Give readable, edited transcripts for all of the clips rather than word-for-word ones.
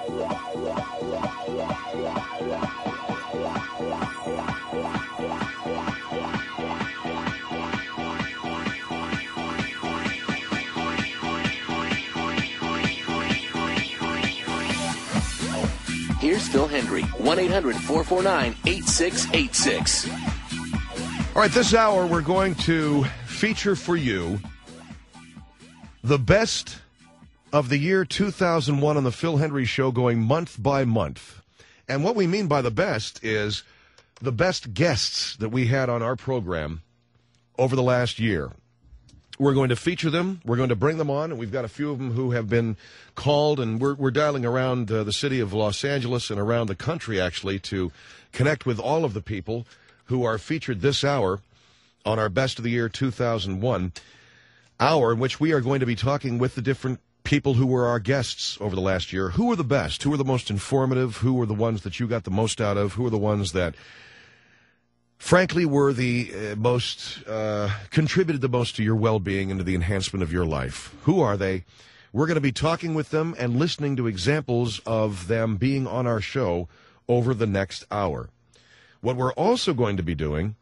Here's Phil Hendry, 1-800-449-8686. All right, this hour we're going to feature for you the best of the year 2001 on the Phil Hendry Show, going month by month. And what we mean by the best is the best guests that we had on our program over the last year. We're going to feature them. We're going to bring them on, and we've got a few of them who have been called, and we're dialing around the city of Los Angeles and around the country, actually, to connect with all of the people who are featured this hour on our Best of the Year 2001 hour, in which we are going to be talking with the different people who were our guests over the last year. Who were the best? Who were the most informative? Who were the ones that you got the most out of? Who were the ones that, frankly, were the most, contributed the most to your well-being and to the enhancement of your life? Who are they? We're going to be talking with them and listening to examples of them being on our show over the next hour. What we're also going to be doing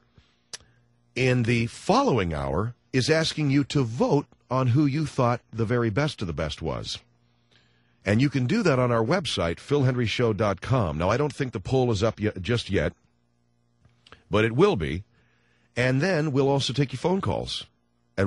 in the following hour is asking you to vote on who you thought the very best of the best was. And you can do that on our website, philhenryshow.com. Now, I don't think the poll is up just yet, but it will be. And then we'll also take your phone calls at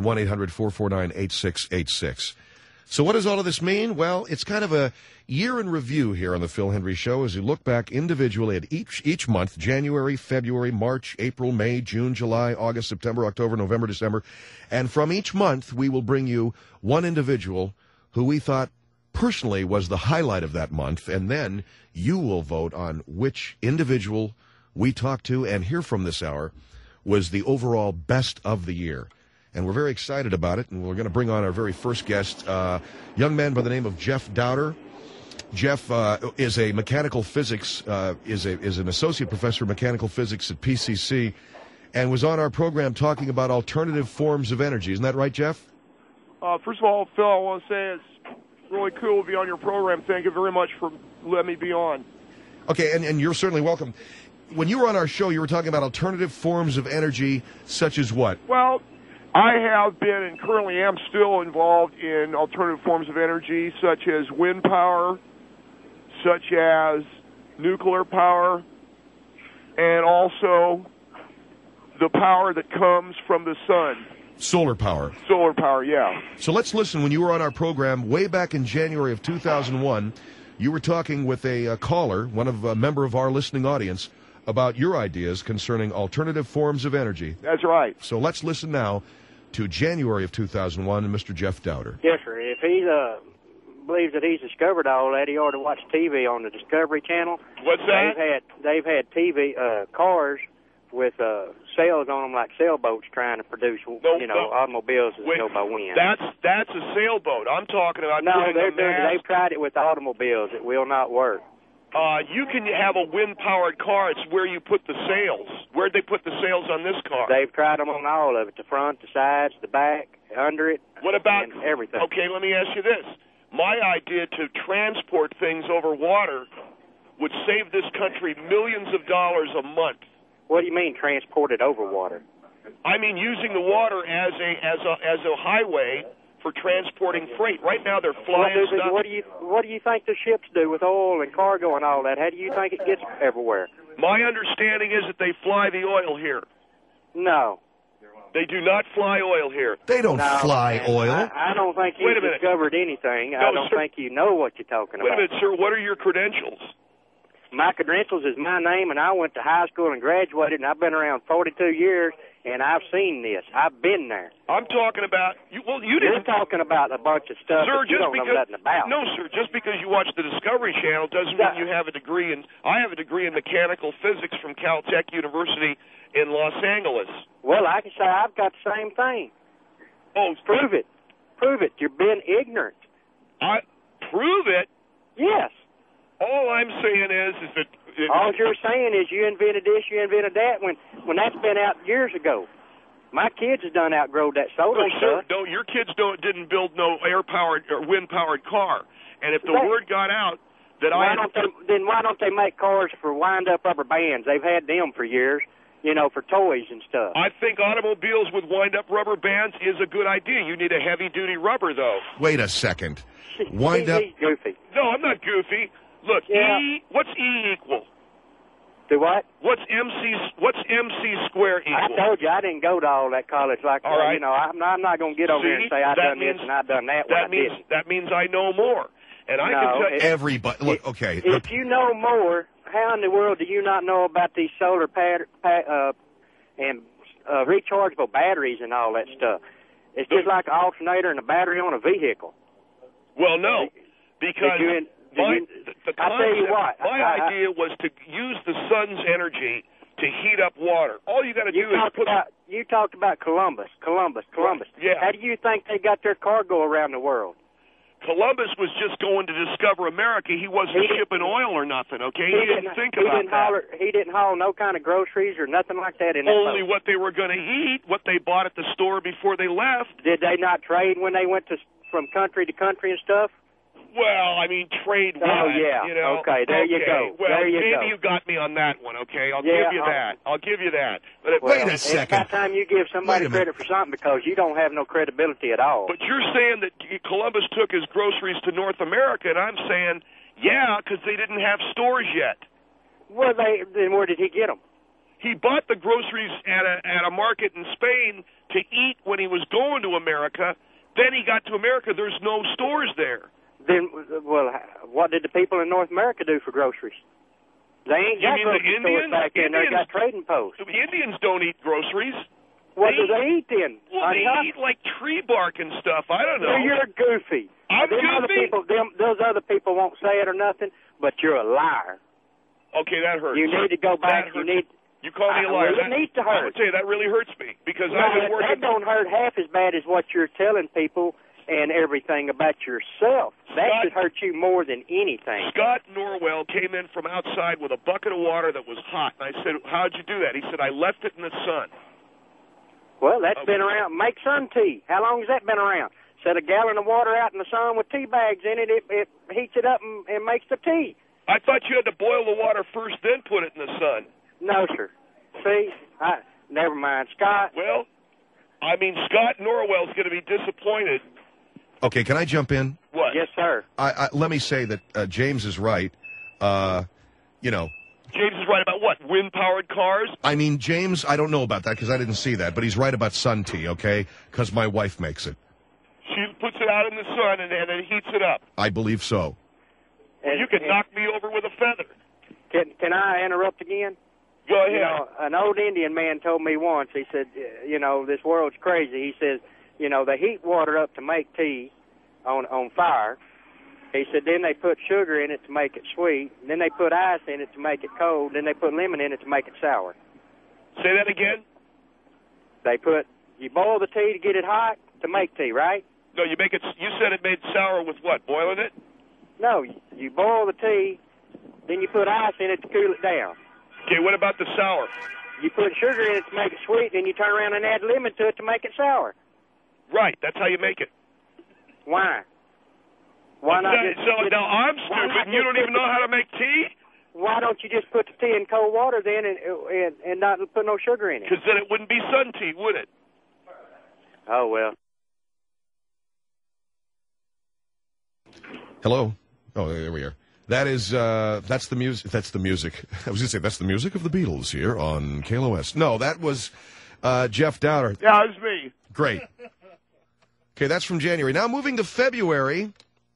1-800-449-8686. So what does all of this mean? Well, it's kind of a year in review here on the Phil Hendry Show as we look back individually at each month: January, February, March, April, May, June, July, August, September, October, November, December. And from each month, we will bring you one individual who we thought personally was the highlight of that month, and then you will vote on which individual we talked to and hear from this hour was the overall best of the year. And we're very excited about it, and we're going to bring on our very first guest, young man by the name of Jeff Dowder. Jeff is a mechanical physics, is an associate professor of mechanical physics at PCC, and was on our program talking about alternative forms of energy. Isn't that right, Jeff? First of all, Phil, I want to say it's really cool to be on your program. Thank you very much for letting me be on. Okay, and you're certainly welcome. When you were on our show, you were talking about alternative forms of energy, such as what? Well, I have been and currently am still involved in alternative forms of energy, such as wind power, such as nuclear power, and also the power that comes from the sun. Solar power. Solar power, yeah. So let's listen. When you were on our program way back in January of 2001, you were talking with a caller, a member of our listening audience, about your ideas concerning alternative forms of energy. That's right. So let's listen now to January of 2001 and Mr. Jeff Dowder. Yes, sir. If he believes that he's discovered all that, he ought to watch TV on the Discovery Channel. What's that? They've had TV cars with sails on them like sailboats trying to produce, automobiles that go by wind. That's a sailboat. I'm talking about. No, they've tried it with automobiles. It will not work. You can have a wind-powered car. It's where you put the sails. Where'd they put the sails on this car? They've tried them on all of it, the front, the sides, the back, under it, what about and everything. Okay, let me ask you this. My idea to transport things over water would save this country millions of dollars a month. What do you mean, transported over water? I mean using the water as a highway for transporting freight. Right now they're flying stuff. What do you think the ships do with oil and cargo and all that? How do you think it gets everywhere? My understanding is that they fly the oil here. No. They do not fly oil here. They don't fly oil. I don't think you've discovered anything. I don't think you know what you're talking about. Wait a minute, sir. What are your credentials? My credentials is my name, and I went to high school and graduated, and I've been around 42 years, and I've seen this. I've been there. I'm talking about you didn't. You're talking about a bunch of stuff that you don't know nothing about. No, sir. Just because you watch the Discovery Channel doesn't mean you have a degree in. I have a degree in mechanical physics from Caltech University in Los Angeles. Well, I can say I've got the same thing. Oh, prove it. Prove it. You're being ignorant. Prove it? Yes. All I'm saying is that... all you're saying is you invented this, you invented that, when that's been out years ago. My kids have done outgrowed that solar stuff. No, your kids didn't build no air-powered or wind-powered car. And if the word got out Why don't they make cars for wind-up rubber bands? They've had them for years, for toys and stuff. I think automobiles with wind-up rubber bands is a good idea. You need a heavy-duty rubber, though. Wait a second. Wind up. He's goofy. No, I'm not goofy. Look, Yeah. What's E equal? Do what? What's MC square equal? I told you I didn't go to all that college like All right. I'm not going to get over here and say I done this and I done that. That means I know more. And I No, can tell you. Everybody. Look, okay. If you know more, how in the world do you not know about these solar and rechargeable batteries and all that stuff? It's just like an alternator and a battery on a vehicle. Well, no, because the I tell you what, my idea was to use the sun's energy to heat up water. All you got to do is put. You talked about Columbus. Yeah. How do you think they got their cargo around the world? Columbus was just going to discover America. He wasn't shipping oil or nothing, okay? He didn't think about that. He didn't haul no kind of groceries or nothing like that in that Only boat. what they were going to eat, what they bought at the store before they left. Did they not trade when they went from country to country and stuff? Well, I mean, trade what? Oh, yeah. Okay, there you go. Well, there you maybe go. you got me on that one, okay? I'll Yeah, give you that. I'll give you that. But Wait a It's second. about time you give somebody Wait a minute. credit for something because you don't have no credibility at all. But you're saying that Columbus took his groceries to North America, and I'm saying, yeah, because they didn't have stores yet. Well, then where did he get them? He bought the groceries at a market in Spain to eat when he was going to America. Then he got to America. There's no stores there. Then, well, what did the people in North America do for groceries? They ain't You got mean the grocery stores Indians? back then. They got trading posts. The Indians don't eat groceries. What do they eat then? Well, they eat like tree bark and stuff. I don't know. Well, you're goofy. I'm Them other goofy? people, those other people won't say it or nothing, but you're a liar. Okay, that hurts. You need to go back. That hurts. You call me a liar. Well, it needs to I'm hurt. going to tell you, that really hurts me because No, I've been working. that don't hurt half as bad as what you're telling people and everything about yourself. That should hurt you more than anything. Scott Norwell came in from outside with a bucket of water that was hot. And I said, how'd you do that? He said, I left it in the sun. Well, that's been around. Make sun tea. How long has that been around? Set a gallon of water out in the sun with tea bags in it. It heats it up and makes the tea. I thought you had to boil the water first, then put it in the sun. No, sir. See? Never mind. Scott? Well, I mean, Scott Norwell's going to be disappointed. Okay, can I jump in? What? Yes, sir. Let me say that James is right. James is right about what? Wind-powered cars? I mean, James, I don't know about that because I didn't see that, but he's right about sun tea, okay? Because my wife makes it. She puts it out in the sun and then heats it up. I believe so. Well, you can knock me over with a feather. Can I interrupt again? Go ahead. You know, an old Indian man told me once, he said, this world's crazy. He says, they heat water up to make tea on fire. He said then they put sugar in it to make it sweet. Then they put ice in it to make it cold. Then they put lemon in it to make it sour. Say that again? You boil the tea to get it hot to make tea, right? No, you said it made sour with what? Boiling it? No, you boil the tea, then you put ice in it to cool it down. Okay, what about the sour? You put sugar in it to make it sweet, then you turn around and add lemon to it to make it sour. Right, that's how you make it. Why? Why not? Now I'm stupid and you don't even know how to make tea? Why don't you just put the tea in cold water then and not put no sugar in it? Because then it wouldn't be sun tea, would it? Oh, well. Hello? Oh, there we are. That's the music. That's the music. I was going to say, that's the music of the Beatles here on KLOS. No, that was Jeff Downer. Yeah, it was me. Great. Okay, that's from January. Now moving to February,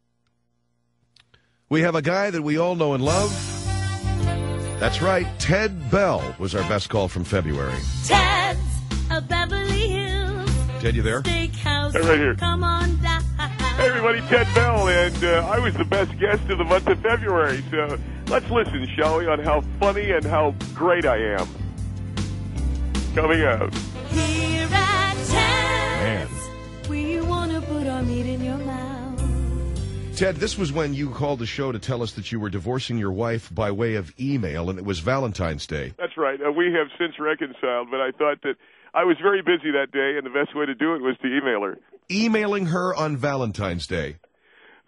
we have a guy that we all know and love. That's right, Ted Bell was our best call from February. Ted's a Beverly Hills Ted, you there? Steakhouse. Hey, right here. Come on down. Hey, everybody, Ted Bell, and I was the best guest of the month of February, so let's listen, shall we, on how funny and how great I am. Coming up. Here at Ted's, we want to put our meat in your mouth. Ted, this was when you called the show to tell us that you were divorcing your wife by way of email, and it was Valentine's Day. That's right. We have since reconciled, but I thought that I was very busy that day, and the best way to do it was to email her. Emailing her on Valentine's Day.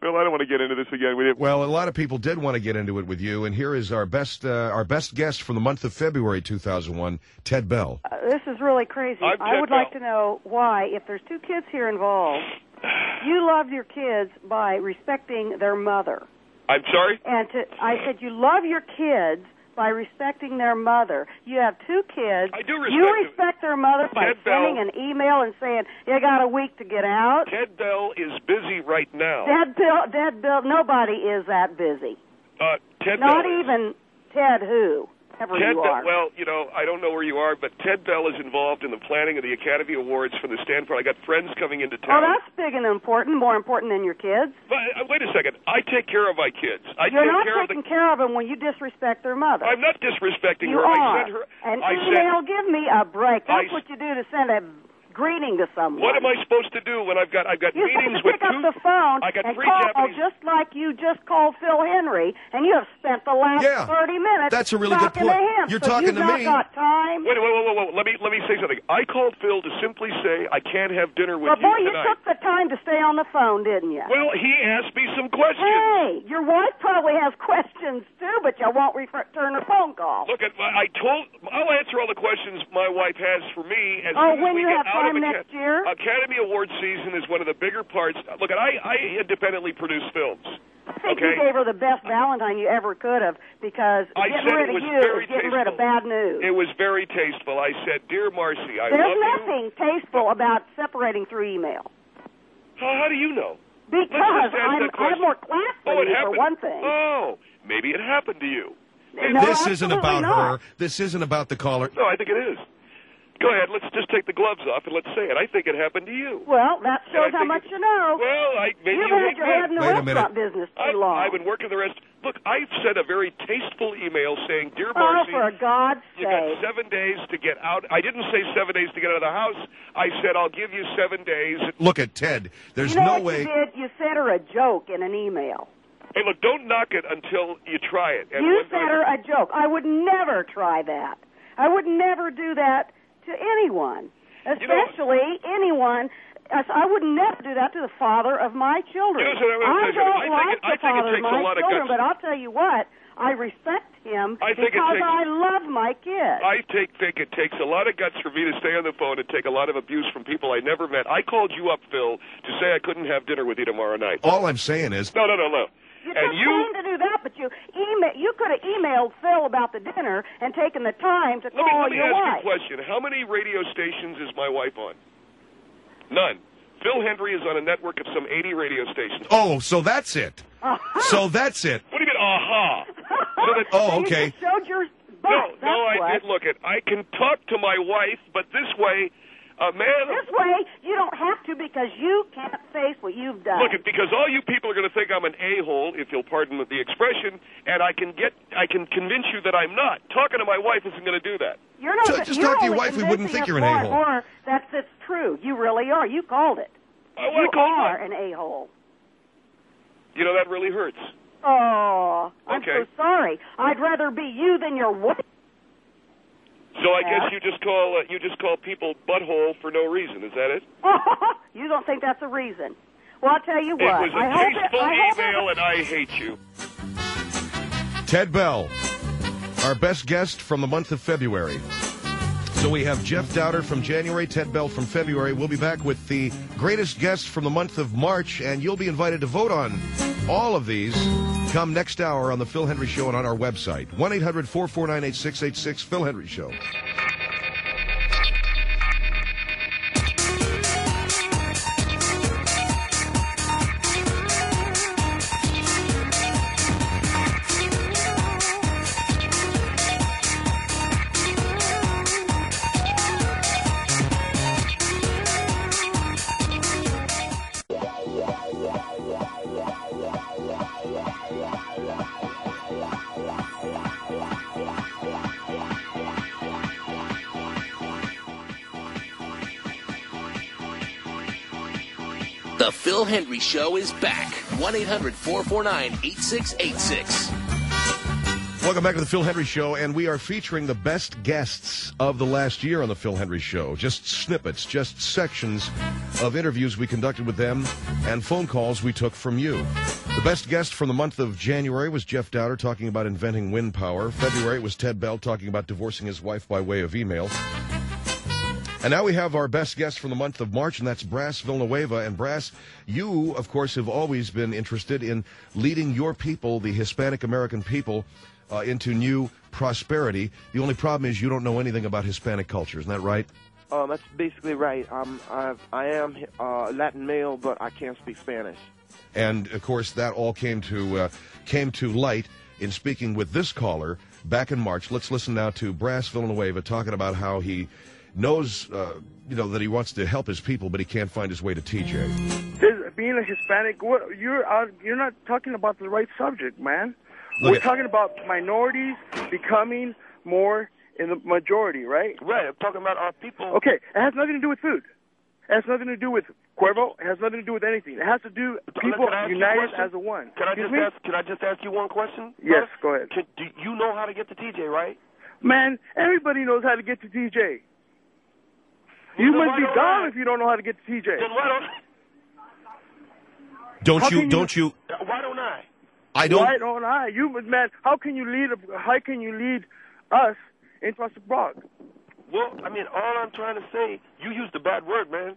Phil, I don't want to get into this again. Well, a lot of people did want to get into it with you, and here is our best guest from the month of February 2001, Ted Bell. This is really crazy. I would like to know why, if there's two kids here involved, you loved your kids by respecting their mother. I'm sorry? I said you love your kids by respecting their mother. You have two kids. I do respect You respect their mother by Ted sending Bell. an email and saying, you got a week to get out. Ted Bell is busy right now. Ted Bell, nobody is that busy. Ted Not Bell even Ted who. Ted you are. Well, I don't know where you are, but Ted Bell is involved in the planning of the Academy Awards for the Stanford. I got friends coming into town. Oh, that's big and important, more important than your kids. But, wait a second. I take care of my kids. You're not taking care of them when you disrespect their mother. I'm not disrespecting you her. Are. I sent her. An email, give me a break. That's what you do to send a greeting to someone. What am I supposed to do when I've got meetings with two? You pick up the phone I got and three call, Japanese. just like you just called Phil Henry, and you have spent the last 30 minutes That's a really good talking point. to him. You're so talking you've to me. Not got time. Wait. Let me say something. I called Phil to simply say I can't have dinner with but you boy, tonight. you took the time to stay on the phone, didn't you? Well, he asked me some questions. Hey, your wife probably has questions too, but you won't return her phone call. Look, I'll answer all the questions my wife has for me as soon as when we you get have out time of next year? Academy Award season is one of the bigger parts. Look, I independently produce films. I think you gave her the best Valentine you ever could have, because getting rid of you is getting rid of bad news. It was very tasteful. I said, "Dear Marcy, I love There's you." nothing tasteful about separating through email. How do you know? Because I have more class than you, happened. for one thing. Oh, maybe it happened to you. No, this isn't about not. her. This isn't about the caller. No, I think it is. Go ahead. Let's just take the gloves off and let's say it. I think it happened to you. Well, that shows how much you know. Well, maybe You've you had your head in the restaurant business too long. I've been working the rest. Look, I've sent a very tasteful email saying, "Dear Oh, Marcy, for God's you sake. got 7 days to get out." I didn't say 7 days to get out of the house. I said, "I'll give you 7 days." Look at Ted. There's you know no what way. You did? You sent her a joke in an email. Hey, look, don't knock it until you try it. And You sent her a joke. I would never try that. I would never do that to anyone, especially anyone. I would never do that to the father of my children. I don't like the father of my children, guts. but I'll tell you what, I respect him because I love my kids. I think it takes a lot of guts for me to stay on the phone and take a lot of abuse from people I never met. I called you up, Phil, to say I couldn't have dinner with you tomorrow night. All I'm saying is... No. You took time to do that, but you could have emailed Phil about the dinner and taken the time to call let me your ask wife. you a question. How many radio stations is my wife on? None. Phil Henry is on a network of some 80 radio stations. Oh, so that's it. So that's it. What do you mean, aha? Okay. You just showed your butt. No, I did. Look, I can talk to my wife, but this way, This way, you don't have to because you can't face what you've done. Look, because all you people are going to think I'm an a-hole, if you'll pardon the expression, and I can convince you that I'm not. Talking to my wife isn't going to do that. You're not. So just talk to your wife. We wouldn't think you're an a-hole. Or that's true. You really are. You called it. You are an a-hole. You know, that really hurts. Oh, I'm Okay. so sorry. I'd rather be you than your wife. So I guess you just call people butthole for no reason. Is that it? You don't think that's a reason? Well, I'll tell you what. It was a tasteful email, and I hate you. Ted Bell, our best guest from the month of February. So we have Jeff Dowder from January, Ted Bell from February. We'll be back with the greatest guest from the month of March, and you'll be invited to vote on all of these come next hour on the Phil Henry Show and on our website. 1-800-449-8686, Phil Henry Show. The Phil Henry Show is back. 1-800-449-8686. Welcome back to the Phil Henry Show, and we are featuring the best guests of the last year on the Phil Henry Show. Just snippets, just sections of interviews we conducted with them and phone calls we took from you. The best guest from the month of January was Jeff Dowder talking about inventing wind power. February was Ted Bell talking about divorcing his wife by way of email. And now we have our best guest from the month of March, and that's Brass Villanueva. And Brass, you, of course, have always been interested in leading your people, the Hispanic American people, into new prosperity. The only problem is you don't know anything about Hispanic culture. Isn't that right? That's basically right. I am Latin male, but I can't speak Spanish. And, of course, that all came to light in speaking with this caller back in March. Let's listen now to Brass Villanueva talking about how he knows, that he wants to help his people, but he can't find his way to TJ. Being a Hispanic, you're not talking about the right subject, man. We're talking about minorities becoming more in the majority, right? Right. I'm talking about our people. Okay. It has nothing to do with food. It has nothing to do with Cuervo. It has nothing to do with anything. It has to do with people united as a one. Can I just ask you one question? Yes, go ahead. Do you know how to get to TJ, right? Man, everybody knows how to get to TJ. You must be dumb if you don't know how to get to TJ. Then why don't you? Why don't I? Why don't I? Man, how can you lead us into a broad? Well, I mean, all I'm trying to say, you used a bad word, man.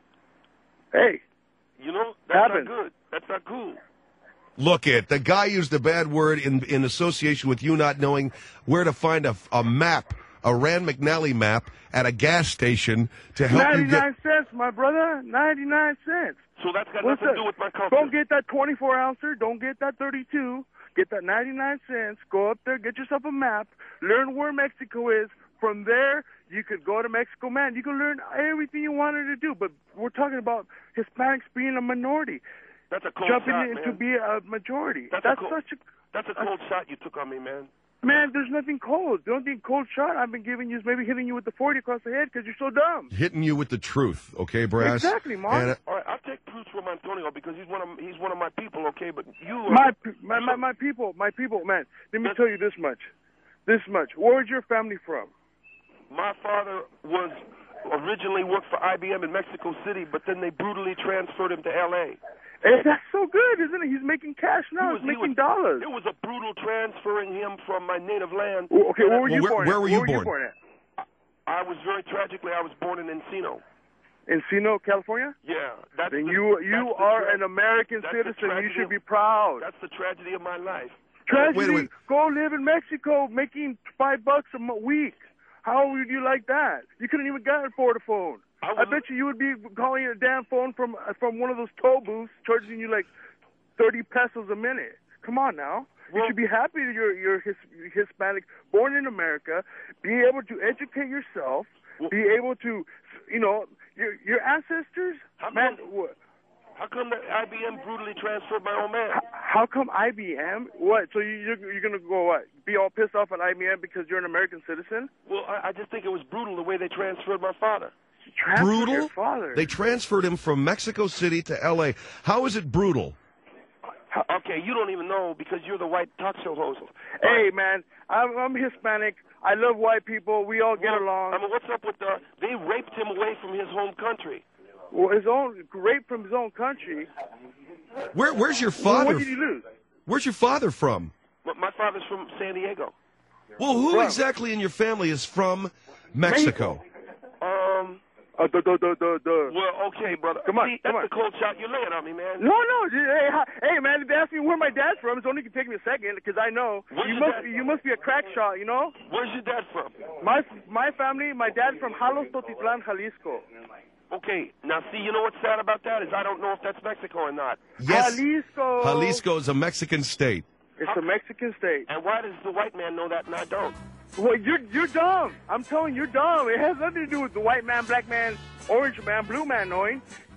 Hey. That's not good. That's not cool. Look the guy used a bad word in association with you not knowing where to find a map, a Rand McNally map at a gas station to help you get... 99 cents, my brother. 99 cents. So that's got nothing to do with my culture. Don't get that 24-ouncer. Don't get that 32. Get that 99 cents. Go up there. Get yourself a map. Learn where Mexico is. From there, you could go to Mexico. Man, you can learn everything you wanted to do. But we're talking about Hispanics being a minority. That's a cold jumping shot, in man. to be a majority. That's a cold shot you took on me, man. Man, there's nothing cold. The only thing cold shot I've been giving you is maybe hitting you with the 40 across the head because you're so dumb. Hitting you with the truth, okay, Brass? Exactly, Mark. All right, I'll take truth from Antonio because he's one of my people, okay? But you are... My people, man. Let me tell you this much. Where's your family from? My father was originally worked for IBM in Mexico City, but then they brutally transferred him to L.A. Hey, that's so good, isn't it? He's making cash now. He's making dollars. It was a brutal transferring him from my native land. Okay, where were you born? Where were you born at? I was I was born in Encino. Encino, California? Yeah. Then you are an American citizen. You should be proud. That's the tragedy of my life. Tragedy? Wait. Go live in Mexico making $5 a week. How would you like that? You couldn't even get a phone. I bet you would be calling a damn phone from one of those toll booths, charging you like 30 pesos a minute. Come on now. You should be happy that you're Hispanic, born in America, be able to educate yourself, be able to, your ancestors, How come that IBM brutally transferred my old man? How come IBM? What? So you're going to go what? Be all pissed off at IBM because you're an American citizen? Well, I just think it was brutal the way they transferred my father. Brutal? Your father. They transferred him from Mexico City to L.A. How is it brutal? Okay, you don't even know because you're the white talk show host. Hey, man, I'm Hispanic. I love white people. We all get along. I mean, what's up with they raped him away from his home country. Well, raped from his own country. Where's your father? What did he lose? Where's your father from? My father's from San Diego. Well, who exactly in your family is from Mexico? Well, okay, brother. Come on. That's the cold shot you're laying on me, man. No. Hey, man, if they ask me where my dad's from, it's only going to take me a second because I know. You must be a crack shot, you know? Where's your dad from? My family, my dad's from Jalos Totitlan, Jalisco. Okay, now see, you know what's sad about that is I don't know if that's Mexico or not. Yes. Jalisco. Jalisco is a Mexican state. It's a Mexican state. And why does the white man know that and I don't? Well, you're dumb. I'm telling you, you're dumb. It has nothing to do with the white man, black man, orange man, blue man knowing.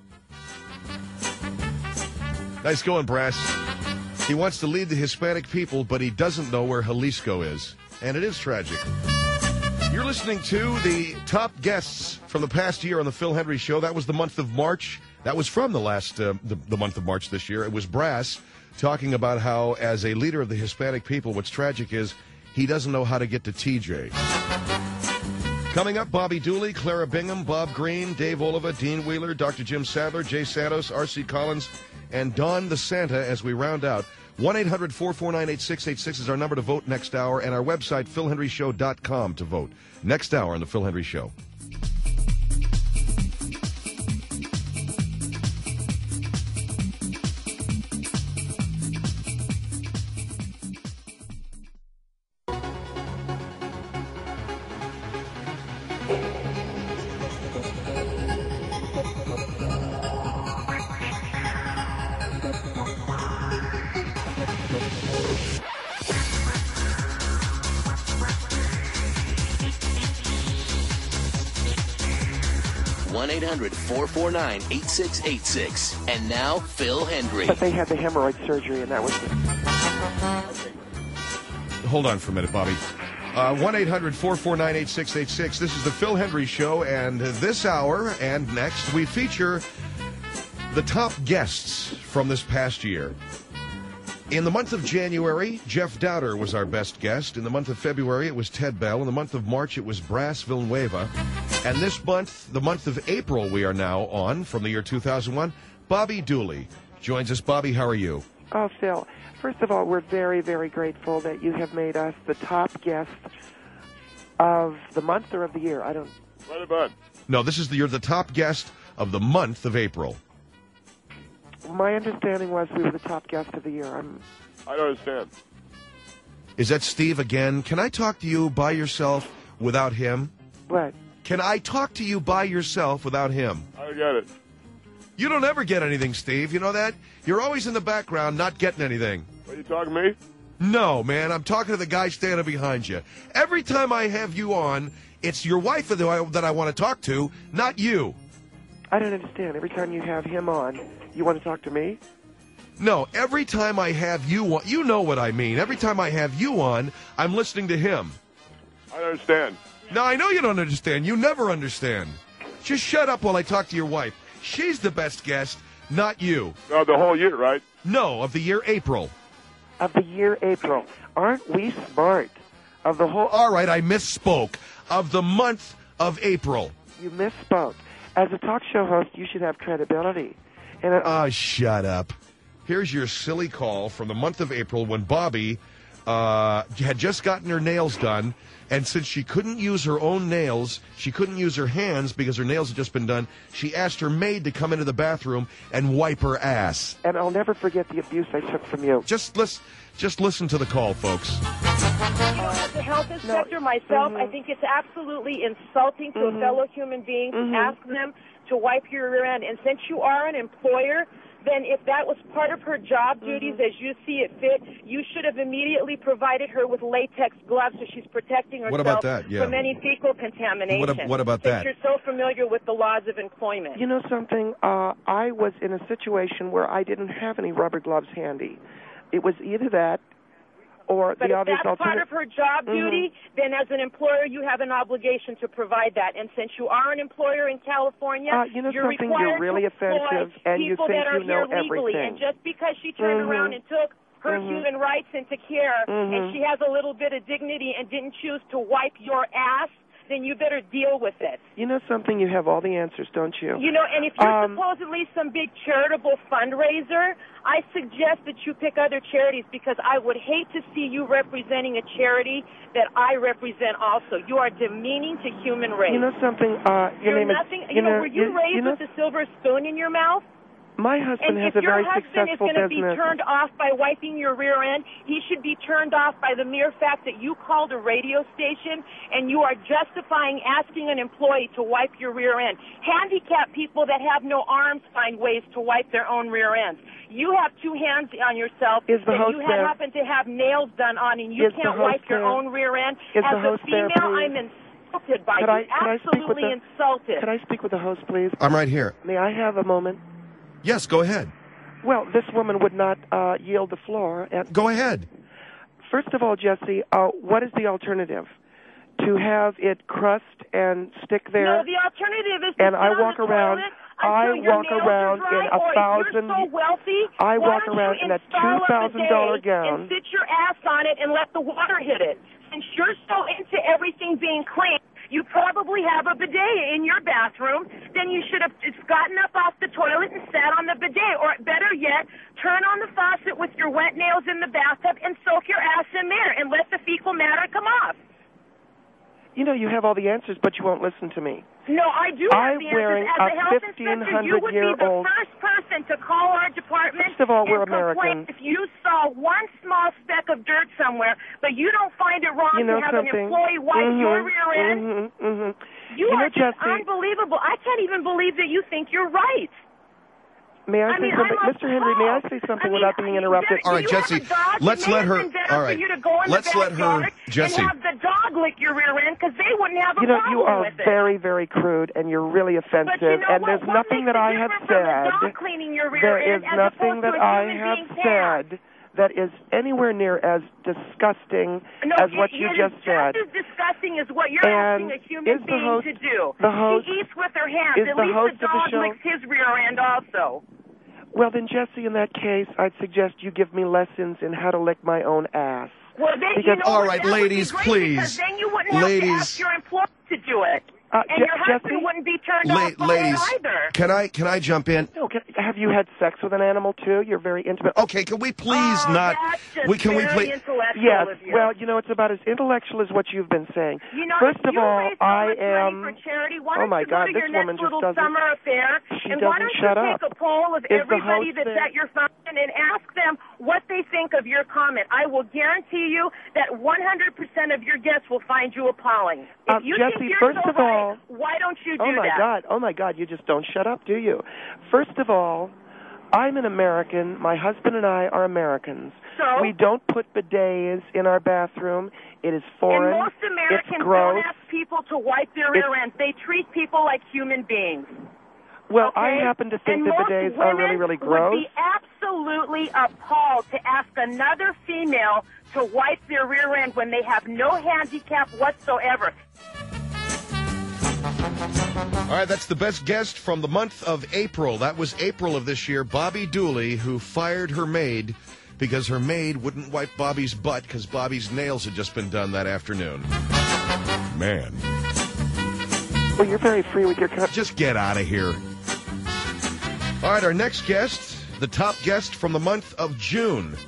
Nice going, Brass. He wants to lead the Hispanic people, but he doesn't know where Jalisco is. And it is tragic. You're listening to the top guests from the past year on the Phil Henry Show. That was the month of March. That was from the month of March this year. It was Brass talking about how, as a leader of the Hispanic people, what's tragic is he doesn't know how to get to TJ. Coming up, Bobby Dooley, Clara Bingham, Bob Green, Dave Oliva, Dean Wheeler, Dr. Jim Sadler, Jay Santos, R.C. Collins, and Don the Santa as we round out. 1-800-449-8686 is our number to vote next hour, and our website, philhenryshow.com, to vote. Next hour on The Phil Hendry Show. One 1-800-449-8686. And now, Phil Hendry. But they had the hemorrhoid surgery, and that was Hold on for a minute, Bobby. 1-800-449-8686. This is the Phil Hendry Show, and this hour and next, we feature the top guests from this past year. In the month of January, Jeff Dowder was our best guest. In the month of February, it was Ted Bell. In the month of March, it was Brass Villanueva. And this month, the month of April, we are now on, from the year 2001, Bobby Dooley joins us. Bobby, how are you? Oh, Phil, first of all, we're very, very grateful that you have made us the top guest of the month or of the year. I don't... Right about. No, you're the top guest of the month of April. My understanding was we were the top guest of the year. I don't understand. Is that Steve again? Can I talk to you by yourself without him? What? Can I talk to you by yourself without him? I get it. You don't ever get anything, Steve. You know that? You're always in the background, not getting anything. Are you talking to me? No, man. I'm talking to the guy standing behind you. Every time I have you on, it's your wife that I want to talk to, not you. I don't understand. Every time you have him on, you want to talk to me? No, every time I have you on, you know what I mean. Every time I have you on, I'm listening to him. I don't understand. No, I know you don't understand. You never understand. Just shut up while I talk to your wife. She's the best guest, not you. No, the whole year, right? No, of the year April. Of the year April. Aren't we smart? Of the whole... All right, I misspoke. Of the month of April. You misspoke. As a talk show host, you should have credibility. And shut up. Here's your silly call from the month of April when Bobby had just gotten her nails done, and since she couldn't use her own nails, she couldn't use her hands because her nails had just been done, she asked her maid to come into the bathroom and wipe her ass. And I'll never forget the abuse I took from you. Just listen to the call, folks. As a health inspector myself, I think it's absolutely insulting to a fellow human being to ask them to wipe your rear end. And since you are an employer, then if that was part of her job duties as you see it fit, you should have immediately provided her with latex gloves so she's protecting herself from any fecal contamination. What about that? Since you're so familiar with the laws of employment. You know something? I was in a situation where I didn't have any rubber gloves handy. It was either that or but the obvious if that's part of her job duty, then as an employer you have an obligation to provide that. And since you are an employer in California, you know you're something? required You're really to employ offensive, and you people think that are you know here legally. everything. And just because she turned around and took her human rights into care, and she has a little bit of dignity and didn't choose to wipe your ass, then you better deal with it. You know something? You have all the answers, don't you? You know, and if you're supposedly some big charitable fundraiser, I suggest that you pick other charities because I would hate to see you representing a charity that I represent also. You are demeaning to human race. You know something? You're nothing. Were you raised with a silver spoon in your mouth? My husband has a very successful business. And if your husband is going to be turned off by wiping your rear end, he should be turned off by the mere fact that you called a radio station and you are justifying asking an employee to wipe your rear end. Handicapped people that have no arms find ways to wipe their own rear ends. You have two hands on yourself that you happen to have nails done on, and you can't wipe your own rear end. As a female, I'm insulted by you. Absolutely insulted. Could I speak with the host, please? I'm right here. May I have a moment? Yes, go ahead. Well, this woman would not yield the floor. Go ahead. First of all, Jesse, what is the alternative? To have it crust and stick there? No, the alternative is to and sit I on walk the around. toilet. I until your walk nails around are dry, in a or if you're so wealthy, I why walk don't around you in a install $2,000 bidet gown. and sit your ass on it and let the water hit it? Since you're so into everything being clean, you probably have a bidet in your bathroom. Then you should have just gotten up off the toilet and sat on the bidet. Or better yet, turn on the faucet with your wet nails in the bathtub and soak your ass in there and let the fecal matter come off. You know, you have all the answers, but you won't listen to me. No, I do have the answers. As a health inspector, you would be the first person to call our department. First of all, we're and complain Americans. if you saw one small speck of dirt somewhere, but you don't find it wrong to have an employee wipe your rear end. You are just unbelievable. I can't even believe that you think you're right. May I say something? Mr. Henry, may I say something without being interrupted? All right, Jesse, let's let her. All right, let's let her, Jesse. And have the dog lick your rear end because they wouldn't have a You know, problem you are with it. very, very crude, and you're really offensive. But you know and what? there's nothing that I have said. There is nothing that I have said that is anywhere near as disgusting as what you just said. Just as disgusting as what you're asking a human being to do. He eats with her hands. At least the dog licks his rear end also. Well, then, Jesse, in that case, I'd suggest you give me lessons in how to lick my own ass. Well, then, because, all right, ladies, please. Because then you wouldn't have to ask your employer to do it. And your husband wouldn't be turned off by ladies, it either. Can I jump in? No, have you had sex with an animal too? You're very intimate. Okay, can we please not? Can we please? Yes. Well, you know, it's about as intellectual as what you've been saying. You know, First of all, I am. For charity, why oh my don't God, you go to this your woman next just little doesn't. summer affair, She and doesn't why don't shut you up. take a poll of Is the everybody host that's there? at your function and ask them what they think of your comment? I will guarantee you that 100% of your guests will find you appalling. If you Jesse, think you're first so of all, right, why don't you do that? Oh my God, you just don't shut up, do you? First of all, I'm an American. My husband and I are Americans. So? We don't put bidets in our bathroom. It is foreign. And most Americans it's gross. don't ask people to wipe their rear ends. They treat people like human beings. Well, okay? I happen to think and that most bidets are really, really gross. Would be absolutely appalled to ask another female to wipe their rear end when they have no handicap whatsoever. All right, that's the best guest from the month of April. That was April of this year, Bobby Dooley, who fired her maid because her maid wouldn't wipe Bobby's butt because Bobby's nails had just been done that afternoon. Man. Well, you're very free with your... Just get out of here. All right, our next guest, the top guest from the month of June.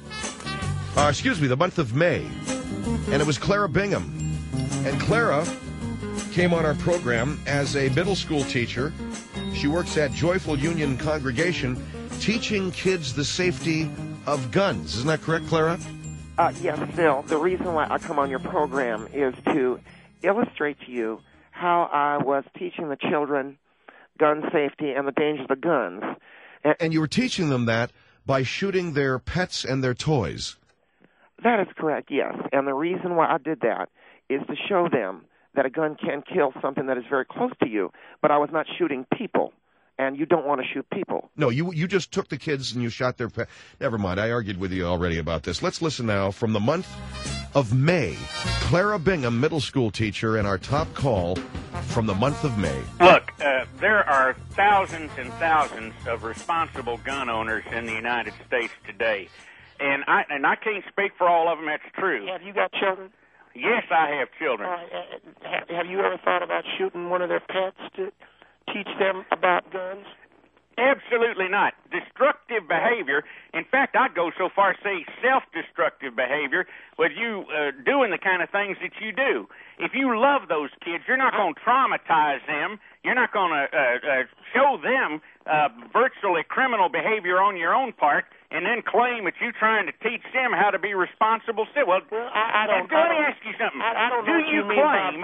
The month of May. And it was Clara Bingham. And Clara came on our program as a middle school teacher. She works at Joyful Union Congregation, teaching kids the safety of guns. Isn't that correct, Clara? Yes, Phil. The reason why I come on your program is to illustrate to you how I was teaching the children gun safety and the dangers of guns. And you were teaching them that by shooting their pets and their toys. That is correct, yes. And the reason why I did that is to show them that a gun can kill something that is very close to you, but I was not shooting people, and you don't want to shoot people. No, you just took the kids and you shot their pet. Never mind, I argued with you already about this. Let's listen now from the month of May. Clara Bingham, middle school teacher, and our top call from the month of May. Look, there are thousands and thousands of responsible gun owners in the United States today, and I can't speak for all of them. That's true. Have you got children? Yes, I have children. Have you ever thought about shooting one of their pets to teach them about guns? Absolutely not. Destructive behavior. In fact, I'd go so far as to say self-destructive behavior with you doing the kind of things that you do. If you love those kids, you're not going to traumatize them. You're not going to show them virtually criminal behavior on your own part and then claim that you're trying to teach them how to be responsible citizens. Well, let me ask you something. Do you claim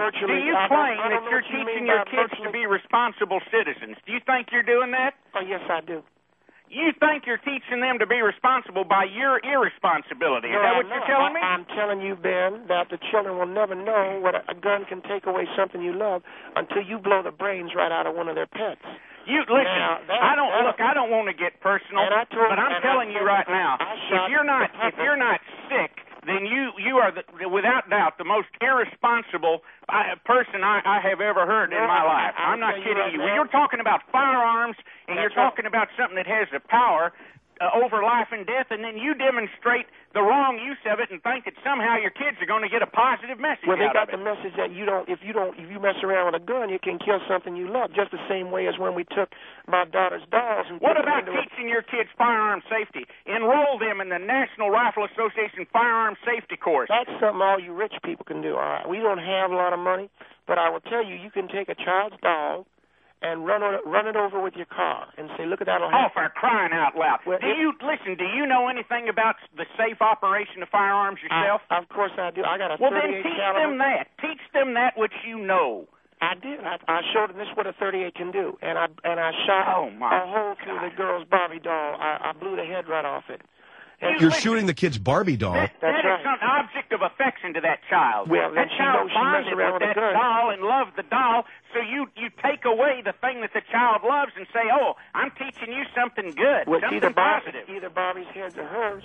that you're teaching your kids to be responsible citizens? Do you think you're doing that? Oh, yes, I do. You think you're teaching them to be responsible by your irresponsibility. Is that what you're telling me? I'm telling you, Ben, that the children will never know what a gun can take away something you love until you blow the brains right out of one of their pets. You listen. I don't want to get personal, but I'm telling you right now, if you're not sick then you are, without doubt, the most irresponsible person I have ever heard in my life. I'm not kidding you. When you're talking about firearms and you're talking about something that has the power over life and death, and then you demonstrate the wrong use of it and think that somehow your kids are going to get a positive message Well, they out got of it. the message that if you mess around with a gun, you can kill something you love. Just the same way as when we took my daughter's dolls. And What about teaching your kids firearm safety? Enroll them in the National Rifle Association Firearm Safety Course. That's something all you rich people can do. All right, we don't have a lot of money, but I will tell you, you can take a child's doll and run it over with your car and say, look at that. Oh, for crying out loud. Well, do you know anything about the safe operation of firearms yourself? Of course I do. I got a 38 Well, then teach caliber. them that. Teach them that which you know. I did. I showed them this is what a 38 can do, and I shot a hole through the girl's Barbie doll. I blew the head right off it. You're shooting the kid's Barbie doll. That is some object of affection to that child. Well, then that she child knows she messed bonded around with with a that gun. doll and loved the doll, so you take away the thing that the child loves and say, oh, I'm teaching you something good, Well, something positive. Either Barbie's heads or hers.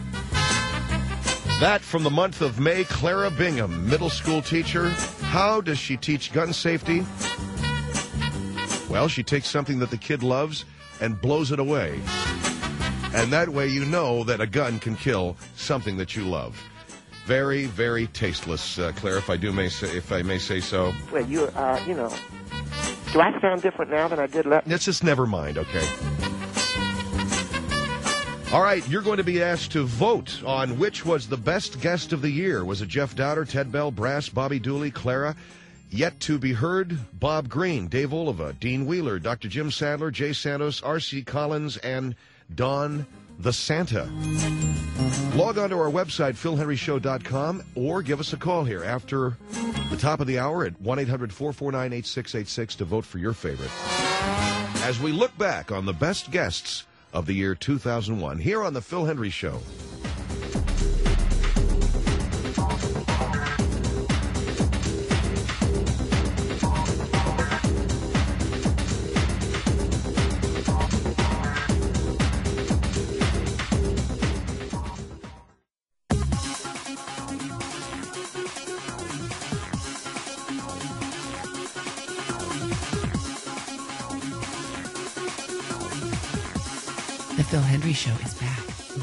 That from the month of May, Clara Bingham, middle school teacher. How does she teach gun safety? Well, she takes something that the kid loves and blows it away. And that way you know that a gun can kill something that you love. Very, very tasteless, Claire, if I may say so. Well, you know, do I sound different now than I did last? Let's just never mind, okay? All right, you're going to be asked to vote on which was the best guest of the year. Was it Jeff Dowder, Ted Bell, Brass, Bobby Dooley, Clara? Yet to be heard, Bob Green, Dave Oliva, Dean Wheeler, Dr. Jim Sadler, Jay Santos, R.C. Collins, and Don the Santa. Log on to our website, philhenryshow.com, or give us a call here after the top of the hour at 1-800-449-8686 to vote for your favorite. As we look back on the best guests of the year 2001, here on the Phil Hendry Show. The Phil Hendry Show is back.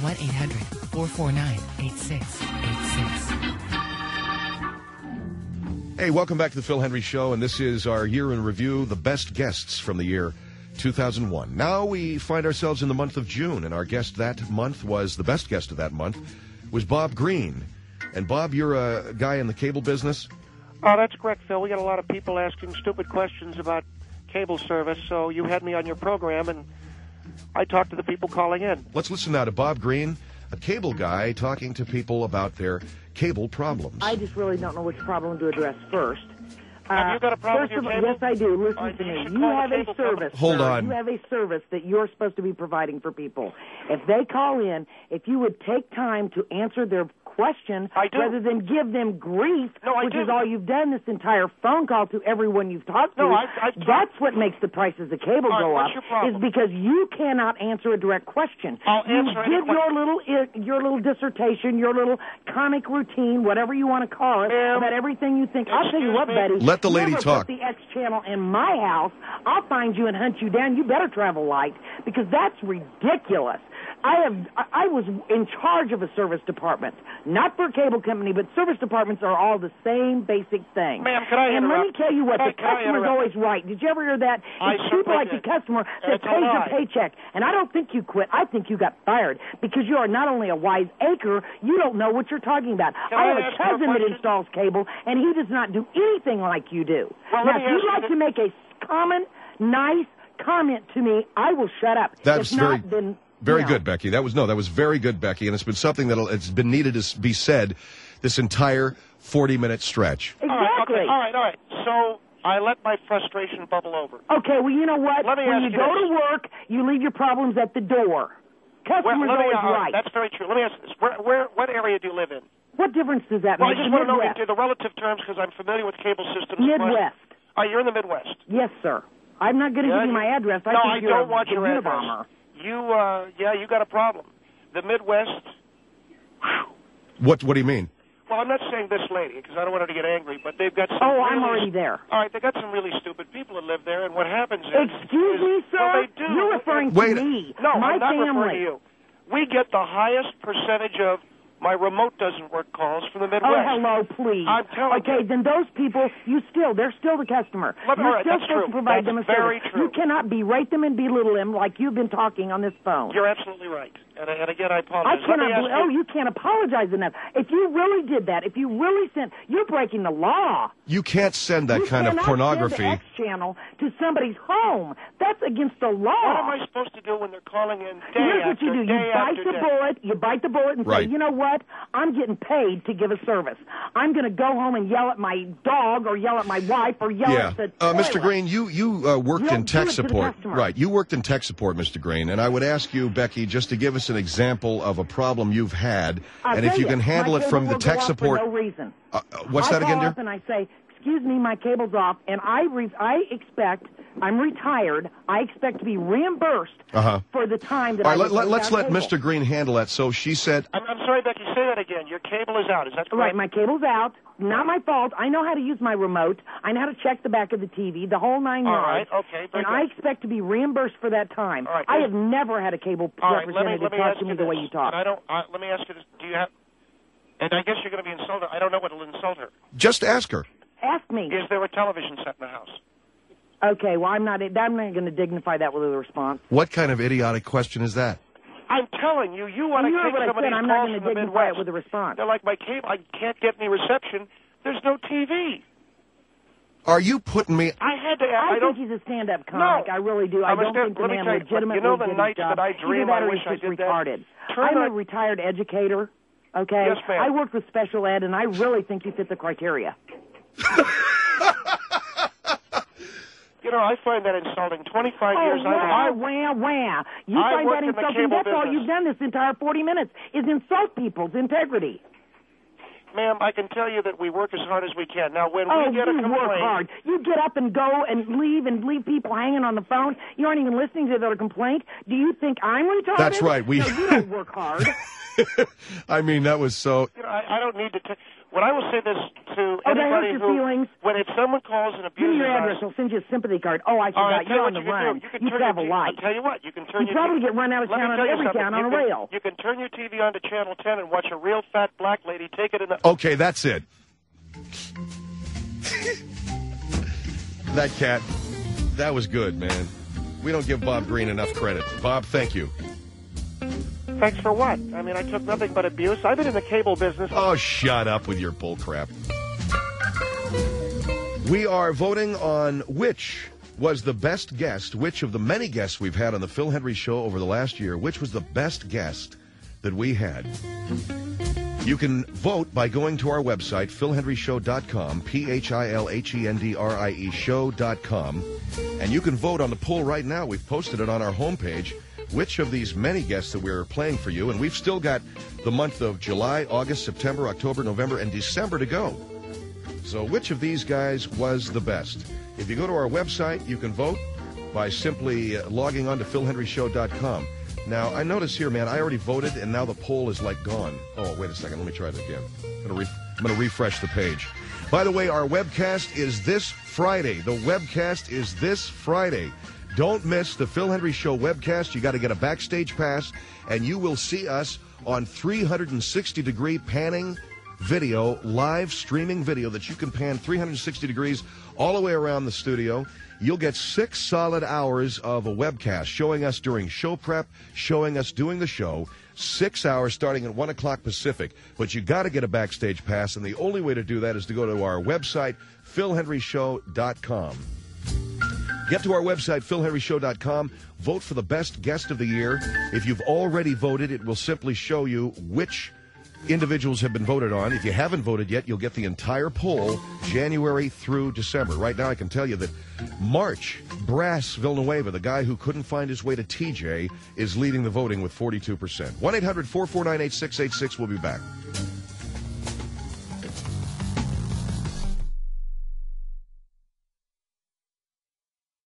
1-800-449-8686. Hey, welcome back to the Phil Hendry Show, and this is our year in review, the best guests from the year 2001. Now we find ourselves in the month of June, and our guest that month was, the best guest of that month, was Bob Green. And Bob, you're a guy in the cable business? Oh, that's correct, Phil. We got a lot of people asking stupid questions about cable service, so you had me on your program, and I talked to the people calling in. Let's listen now to Bob Green, a cable guy, talking to people about their cable problems. I just really don't know which problem to address first. Have you got a problem with your cable? Yes, I do. Listen to me. You have a service. Hold sir. on. You have a service that you're supposed to be providing for people. If they call in, if you would take time to answer their question rather than give them grief, which is all you've done this entire phone call to everyone you've talked to. That's what makes the prices of cable go up. Is because you cannot answer a direct question. You give your little dissertation, your little comic routine, whatever you want to call it, about everything you think. I'll tell you what, Betty. Let the lady never talk. Put the X channel in my house. I'll find you and hunt you down. You better travel light because that's ridiculous. I was in charge of a service department, not for a cable company, but service departments are all the same basic thing. Ma'am, can I And let me interrupt? tell you what, Can I- the can I customer's interrupt? always right. Did you ever hear that? I It's people certainly like the did. customer that It's a pays lie. your paycheck. And I don't think you quit. I think you got fired because you are not only a wise acre, you don't know what you're talking about. Can I I have a ask you a cousin that question? installs cable, and he does not do anything like you do. Well, now, let me if ask you'd you like this- to make a common, nice comment to me, I will shut up. That's if not, then very no. good, Becky. That was very good, Becky, and it's been something it's been needed to be said this entire 40-minute stretch. Exactly. All right. So I let my frustration bubble over. Okay, well, you know what? Let me when ask you you go this. to work, you leave your problems at the door. Customer's always right. That's very true. Let me ask this. What area do you live in? What difference does that Well, I make? just want to know Midwest. the relative terms because I'm familiar with cable systems. Midwest. Oh, you're in the Midwest. Yes, sir. I'm not going to give you my address. I no, think I you're don't a want your Unabomber. address. You got a problem. The Midwest, What do you mean? Well, I'm not saying this lady because I don't want her to get angry, but they've got some. Oh, really, I'm already there. All right, they got some really stupid people that live there, and what happens is. Excuse me, sir. Well, they do. You're referring to me. No, my I'm not family. referring to you. We get the highest percentage of my remote doesn't work calls from the Midwest. Oh, hello, please. I'm telling you. Okay, then those people, they're still the customer. Look, You're all right, still that's supposed true. to provide That's them a very service. true. You cannot berate them and belittle them like you've been talking on this phone. You're absolutely right. And again, I apologize. I cannot. You can't apologize enough. If you really did that, if you really you're breaking the law. You can't send that kind of pornography. You cannot send the X channel to somebody's home. That's against the law. What am I supposed to do when they're calling in day Here's after what you do. day after day? You bite the bullet and Right. say, you know what? I'm getting paid to give a service. I'm going to go home and yell at my dog or yell at my wife or yell at the toilet. Mr. Green, you worked in tech support. Right, you worked in tech support, Mr. Green, and I would ask you, Becky, just to give us an example of a problem you've had, and if you can handle it from the tech support. For no reason. What's that again, I dear? call up and I say, excuse me, my cable's off, and I'm retired. I expect to be reimbursed for the time that All I right, was let's let cable. Mr. Green handle that. So she said... I'm sorry, Becky, say that again. Your cable is out. Is that correct? Right, my cable's out. Not my fault. I know how to use my remote. I know how to check the back of the TV, the whole 9 yards. All right, okay. And I expect to be reimbursed for that time. All right, I have never had a cable representative talk to me the way you talk. Let me ask you this. Do you have... And I guess you're going to be insulted. I don't know what will insult her. Just ask her. Ask me. Is there a television set in the house? Okay, well, I'm not going to dignify that with a response. What kind of idiotic question is that? I'm telling you, you want to take what I some of said. these I'm not calls going to from the dignify Midwest. it with a response. They're like my cable. I can't get any reception. There's no TV. Are you putting me... I had to... I think he's a stand-up comic. I really do. I don't think the man legitimately you know the did his nights job. that I dream, Either that I or wish he's I just did retarded. that. I'm a retired educator, okay? Yes, ma'am. I worked with special ed, and I really think you fit the criteria. You know, I find that insulting. 25 years... You find that insulting? That's all you've done this entire 40 minutes, is insult people's integrity. Ma'am, I can tell you that we work as hard as we can. Now, when we get a complaint... work hard. You get up and go and leave people hanging on the phone. You aren't even listening to their complaint. Do you think I'm retarded? That's right. No, you don't work hard. I mean, that was so... You know, I don't need to... When I will say this to anybody feelings. When if someone calls and abuses Give me your address. I'll send you a sympathy card. Oh, I forgot. You're on the run. You travel light. I'll tell you what. You can turn you probably get run out of town on every town on a rail. You can turn your TV on to Channel 10 and watch a real fat black lady take it in the... Okay, that's it. That cat, that was good, man. We don't give Bob Green enough credit. Bob, thank you. Thanks for what? I mean, I took nothing but abuse. I've been in the cable business. Oh, shut up with your bullcrap. We are voting on which was the best guest, which of the many guests we've had on the Phil Hendrie Show over the last year, which was the best guest that we had. You can vote by going to our website, philhendrieshow.com, PHILHENDRIE show.com, and you can vote on the poll right now. We've posted it on our homepage. Which of these many guests that we're playing for you, and we've still got the month of July, August, September, October, November, and December to go. So which of these guys was the best? If you go to our website, you can vote by simply logging on to philhendrieshow.com. Now, I notice here, man, I already voted, and now the poll is, like, gone. Oh, wait a second. Let me try that again. I'm going to refresh the page. By the way, our webcast is this Friday. The webcast is this Friday. Don't miss the Phil Hendrie Show webcast. You got to get a backstage pass, and you will see us on 360-degree panning video, live streaming video that you can pan 360 degrees all the way around the studio. You'll get 6 solid hours of a webcast showing us during show prep, showing us doing the show, 6 hours starting at 1 o'clock Pacific. But you got to get a backstage pass, and the only way to do that is to go to our website, philhendrieshow.com. Get to our website, philhendrieshow.com. Vote for the best guest of the year. If you've already voted, it will simply show you which individuals have been voted on. If you haven't voted yet, you'll get the entire poll, January through December. Right now, I can tell you that March, Brass Villanueva, the guy who couldn't find his way to TJ, is leading the voting with 42%. 1-800-449-8686. We'll be back.